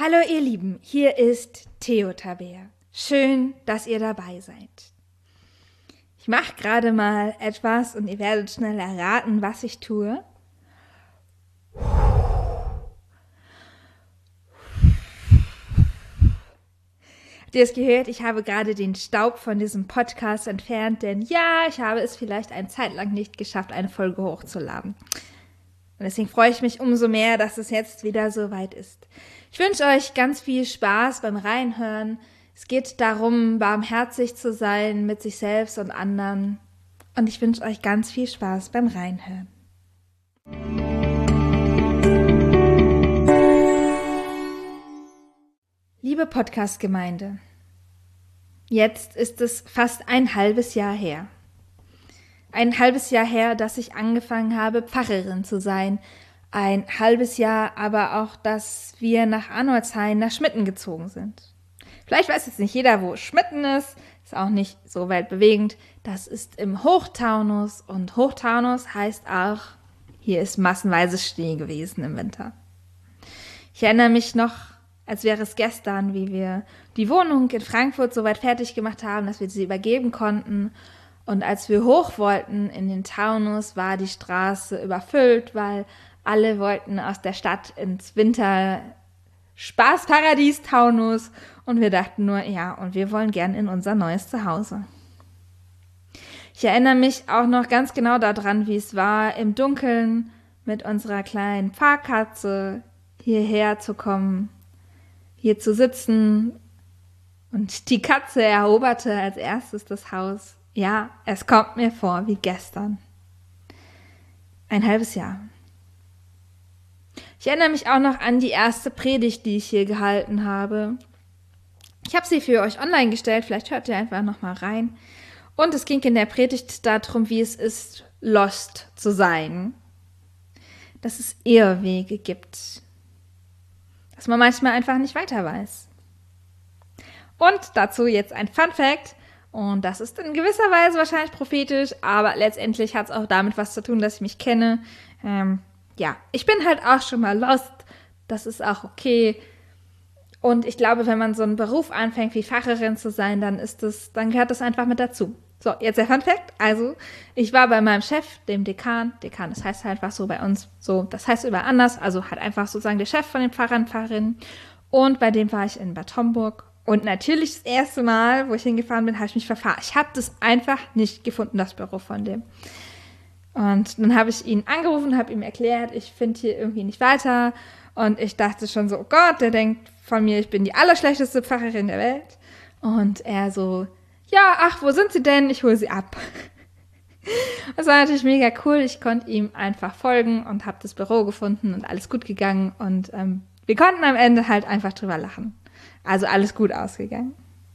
Hallo ihr Lieben, hier ist Theo Tabea. Schön, dass ihr dabei seid. Ich mache gerade mal etwas und ihr werdet schnell erraten, was ich tue. Habt ihr es gehört? Ich habe gerade den Staub von diesem Podcast entfernt, denn ja, ich habe es vielleicht eine Zeit lang nicht geschafft, eine Folge hochzuladen. Und deswegen freue ich mich umso mehr, dass es jetzt wieder soweit ist. Ich wünsche euch ganz viel Spaß beim Reinhören. Es geht darum, barmherzig zu sein mit sich selbst und anderen. Und ich wünsche euch ganz viel Spaß beim Reinhören. Liebe Podcast-Gemeinde, jetzt ist es fast ein halbes Jahr her. Ein halbes Jahr her, dass ich angefangen habe, Pfarrerin zu sein. Ein halbes Jahr aber auch, dass wir nach Arnoldshain, nach Schmitten gezogen sind. Vielleicht weiß jetzt nicht jeder, wo Schmitten ist auch nicht so weltbewegend. Das ist im Hochtaunus und Hochtaunus heißt auch, hier ist massenweise Schnee gewesen im Winter. Ich erinnere mich noch, als wäre es gestern, wie wir die Wohnung in Frankfurt so weit fertig gemacht haben, dass wir sie übergeben konnten. Und als wir hoch wollten in den Taunus, war die Straße überfüllt, weil alle wollten aus der Stadt ins Winter-Spaßparadies Taunus. Und wir dachten nur, ja, und wir wollen gern in unser neues Zuhause. Ich erinnere mich auch noch ganz genau daran, wie es war, im Dunkeln mit unserer kleinen Fahrkatze hierher zu kommen, hier zu sitzen. Und die Katze eroberte als erstes das Haus. Ja, es kommt mir vor wie gestern. Ein halbes Jahr. Ich erinnere mich auch noch an die erste Predigt, die ich hier gehalten habe. Ich habe sie für euch online gestellt, vielleicht hört ihr einfach noch mal rein. Und es ging in der Predigt darum, wie es ist, lost zu sein. Dass es Irrwege gibt. Dass man manchmal einfach nicht weiter weiß. Und dazu jetzt ein Fun Fact. Und das ist in gewisser Weise wahrscheinlich prophetisch, aber letztendlich hat es auch damit was zu tun, dass ich mich kenne. Ja, ich bin halt auch schon mal lost. Das ist auch okay. Und ich glaube, wenn man so einen Beruf anfängt, wie Pfarrerin zu sein, dann gehört das einfach mit dazu. So, jetzt der Fun Fact. Also, ich war bei meinem Chef, dem Dekan, das heißt halt einfach so bei uns, so, das heißt überall anders, also halt einfach sozusagen der Chef von den Pfarrern, Pfarrerinnen. Und bei dem war ich in Bad Homburg. Und natürlich das erste Mal, wo ich hingefahren bin, habe ich mich verfahren. Ich habe das einfach nicht gefunden, das Büro von dem. Und dann habe ich ihn angerufen, habe ihm erklärt, ich finde hier irgendwie nicht weiter. Und ich dachte schon so, oh Gott, der denkt von mir, ich bin die allerschlechteste Pfarrerin der Welt. Und er so, ja, ach, wo sind Sie denn? Ich hole Sie ab. Das war natürlich mega cool. Ich konnte ihm einfach folgen und habe das Büro gefunden und alles gut gegangen. Und wir konnten am Ende halt einfach drüber lachen. Also alles gut ausgegangen.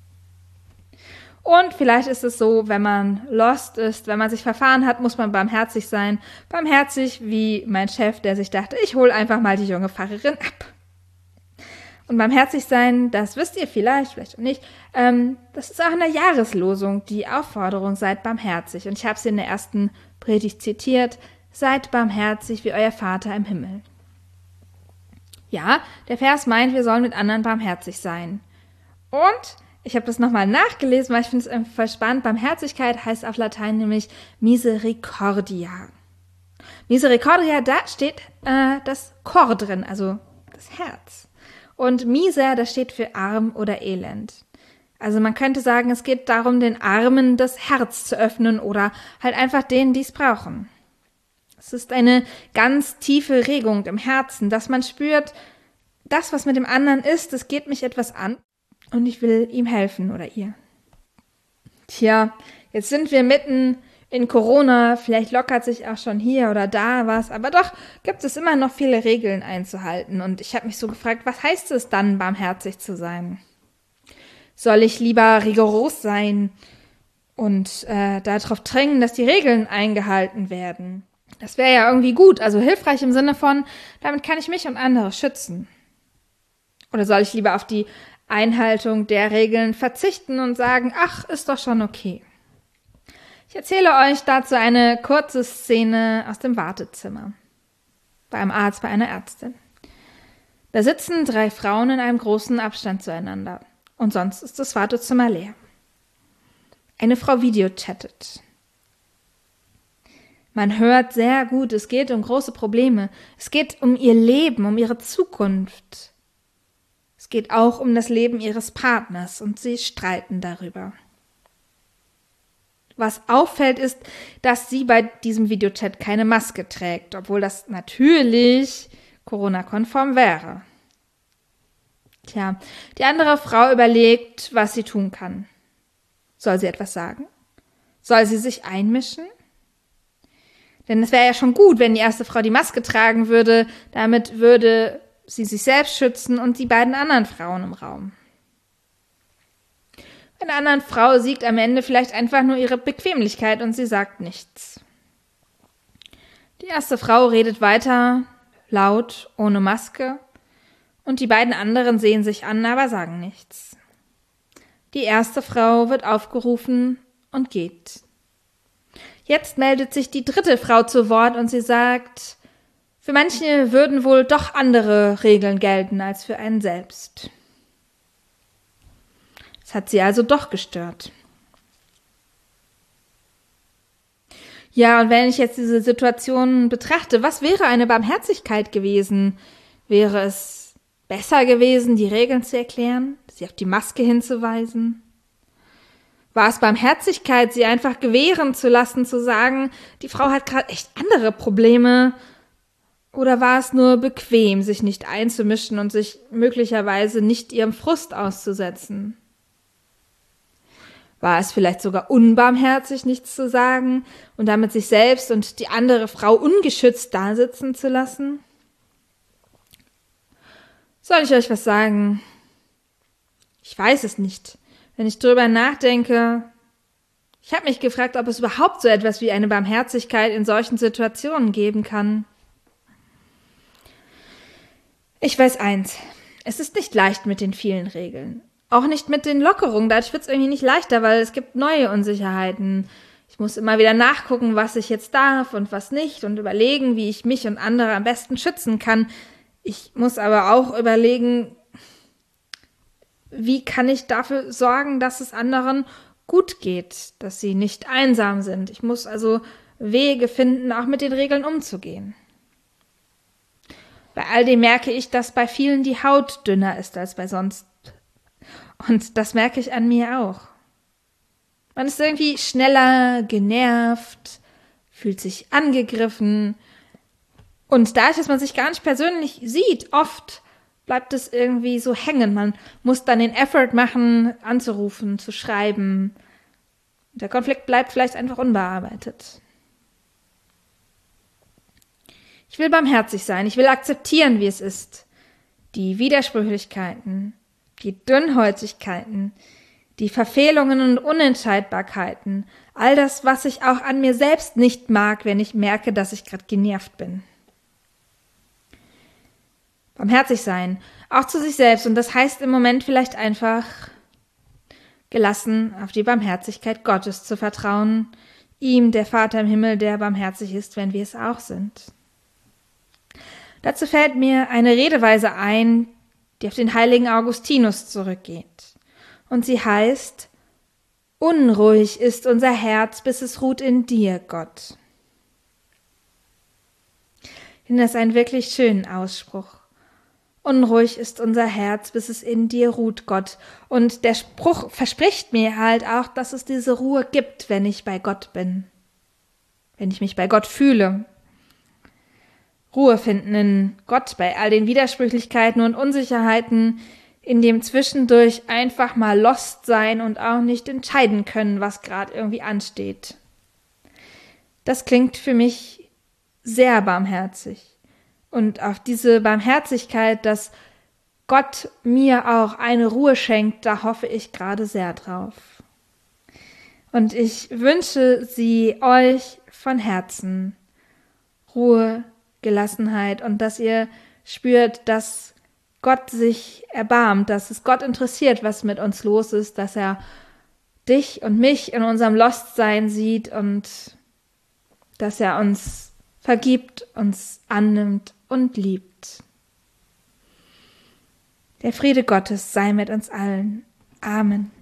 Und vielleicht ist es so, wenn man lost ist, wenn man sich verfahren hat, muss man barmherzig sein. Barmherzig wie mein Chef, der sich dachte, ich hole einfach mal die junge Pfarrerin ab. Und barmherzig sein, das wisst ihr vielleicht auch nicht, das ist auch in der Jahreslosung die Aufforderung, seid barmherzig. Und ich habe sie in der ersten Predigt zitiert, seid barmherzig wie euer Vater im Himmel. Ja, der Vers meint, wir sollen mit anderen barmherzig sein. Und ich habe das nochmal nachgelesen, weil ich finde es voll spannend. Barmherzigkeit heißt auf Latein nämlich Misericordia. Misericordia, da steht das Cor drin, also das Herz. Und Miser, das steht für arm oder elend. Also man könnte sagen, es geht darum, den Armen das Herz zu öffnen oder halt einfach denen, die es brauchen. Es ist eine ganz tiefe Regung im Herzen, dass man spürt, das, was mit dem anderen ist, das geht mich etwas an und ich will ihm helfen oder ihr. Tja, jetzt sind wir mitten in Corona, vielleicht lockert sich auch schon hier oder da was, aber doch gibt es immer noch viele Regeln einzuhalten und ich habe mich so gefragt, was heißt es dann, barmherzig zu sein? Soll ich lieber rigoros sein und darauf drängen, dass die Regeln eingehalten werden? Das wäre ja irgendwie gut, also hilfreich im Sinne von, damit kann ich mich und andere schützen. Oder soll ich lieber auf die Einhaltung der Regeln verzichten und sagen, ach, ist doch schon okay. Ich erzähle euch dazu eine kurze Szene aus dem Wartezimmer. Bei einem Arzt, bei einer Ärztin. Da sitzen 3 Frauen in einem großen Abstand zueinander. Und sonst ist das Wartezimmer leer. Eine Frau videochattet. Man hört sehr gut, es geht um große Probleme. Es geht um ihr Leben, um ihre Zukunft. Es geht auch um das Leben ihres Partners und sie streiten darüber. Was auffällt, ist, dass sie bei diesem Videochat keine Maske trägt, obwohl das natürlich Corona-konform wäre. Tja, die andere Frau überlegt, was sie tun kann. Soll sie etwas sagen? Soll sie sich einmischen? Denn es wäre ja schon gut, wenn die erste Frau die Maske tragen würde. Damit würde sie sich selbst schützen und die beiden anderen Frauen im Raum. Bei der anderen Frau siegt am Ende vielleicht einfach nur ihre Bequemlichkeit und sie sagt nichts. Die erste Frau redet weiter, laut, ohne Maske, und die beiden anderen sehen sich an, aber sagen nichts. Die erste Frau wird aufgerufen und geht. Jetzt meldet sich die dritte Frau zu Wort und sie sagt, für manche würden wohl doch andere Regeln gelten als für einen selbst. Es hat sie also doch gestört. Ja, und wenn ich jetzt diese Situation betrachte, was wäre eine Barmherzigkeit gewesen? Wäre es besser gewesen, die Regeln zu erklären, sie auf die Maske hinzuweisen? War es Barmherzigkeit, sie einfach gewähren zu lassen, zu sagen, die Frau hat gerade echt andere Probleme? Oder war es nur bequem, sich nicht einzumischen und sich möglicherweise nicht ihrem Frust auszusetzen? War es vielleicht sogar unbarmherzig, nichts zu sagen und damit sich selbst und die andere Frau ungeschützt dasitzen zu lassen? Soll ich euch was sagen? Ich weiß es nicht. Wenn ich drüber nachdenke, ich habe mich gefragt, ob es überhaupt so etwas wie eine Barmherzigkeit in solchen Situationen geben kann. Ich weiß eins, es ist nicht leicht mit den vielen Regeln. Auch nicht mit den Lockerungen, dadurch wird es irgendwie nicht leichter, weil es gibt neue Unsicherheiten. Ich muss immer wieder nachgucken, was ich jetzt darf und was nicht und überlegen, wie ich mich und andere am besten schützen kann. Ich muss aber auch überlegen, wie kann ich dafür sorgen, dass es anderen gut geht, dass sie nicht einsam sind. Ich muss also Wege finden, auch mit den Regeln umzugehen. Bei all dem merke ich, dass bei vielen die Haut dünner ist als bei sonst. Und das merke ich an mir auch. Man ist irgendwie schneller, genervt, fühlt sich angegriffen. Und dadurch, dass man sich gar nicht persönlich sieht, oft bleibt es irgendwie so hängen. Man muss dann den Effort machen, anzurufen, zu schreiben. Der Konflikt bleibt vielleicht einfach unbearbeitet. Ich will barmherzig sein, ich will akzeptieren, wie es ist. Die Widersprüchlichkeiten, die Dünnhäutigkeiten, die Verfehlungen und Unentscheidbarkeiten, all das, was ich auch an mir selbst nicht mag, wenn ich merke, dass ich gerade genervt bin. Barmherzig sein, auch zu sich selbst, und das heißt im Moment vielleicht einfach gelassen auf die Barmherzigkeit Gottes zu vertrauen, ihm, der Vater im Himmel, der barmherzig ist, wenn wir es auch sind. Dazu fällt mir eine Redeweise ein, die auf den heiligen Augustinus zurückgeht. Und sie heißt, unruhig ist unser Herz, bis es ruht in dir, Gott. Ich finde das einen wirklich schönen Ausspruch. Unruhig ist unser Herz, bis es in dir ruht, Gott. Und der Spruch verspricht mir halt auch, dass es diese Ruhe gibt, wenn ich bei Gott bin. Wenn ich mich bei Gott fühle. Ruhe finden in Gott bei all den Widersprüchlichkeiten und Unsicherheiten, in dem zwischendurch einfach mal lost sein und auch nicht entscheiden können, was gerade irgendwie ansteht. Das klingt für mich sehr barmherzig. Und auf diese Barmherzigkeit, dass Gott mir auch eine Ruhe schenkt, da hoffe ich gerade sehr drauf. Und ich wünsche sie euch von Herzen. Ruhe, Gelassenheit und dass ihr spürt, dass Gott sich erbarmt, dass es Gott interessiert, was mit uns los ist, dass er dich und mich in unserem Lostsein sieht und dass er uns vergibt, uns annimmt und liebt. Der Friede Gottes sei mit uns allen. Amen.